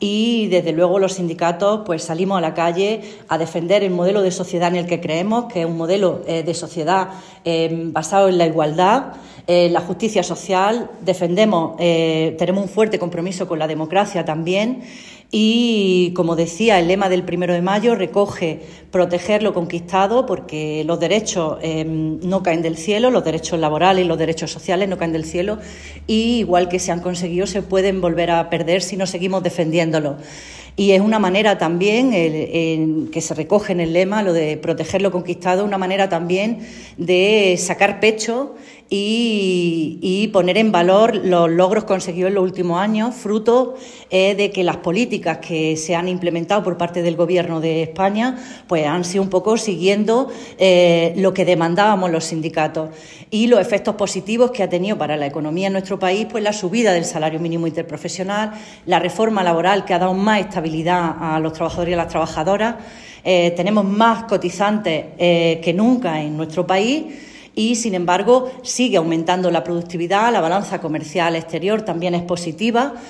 y desde luego los sindicatos pues salimos a la calle a defender el modelo de sociedad en el que creemos, que es un modelo de sociedad basado en la igualdad, la justicia social. Defendemos, tenemos un fuerte compromiso con la democracia también. Y, como decía, el lema del 1 de mayo recoge proteger lo conquistado, porque los derechos no caen del cielo, los derechos laborales y los derechos sociales no caen del cielo, y igual que se han conseguido, se pueden volver a perder si no seguimos defendiéndolos. Y es una manera también, que se recoge en el lema, lo de proteger lo conquistado, una manera también de sacar pecho y poner en valor los logros conseguidos en los últimos años, fruto de que las políticas que se han implementado por parte del Gobierno de España pues han sido un poco siguiendo lo que demandábamos los sindicatos, y los efectos positivos que ha tenido para la economía en nuestro país pues la subida del salario mínimo interprofesional, la reforma laboral que ha dado más estabilidad a los trabajadores y a las trabajadoras. Tenemos más cotizantes que nunca en nuestro país, y, sin embargo, sigue aumentando la productividad, la balanza comercial exterior también es positiva.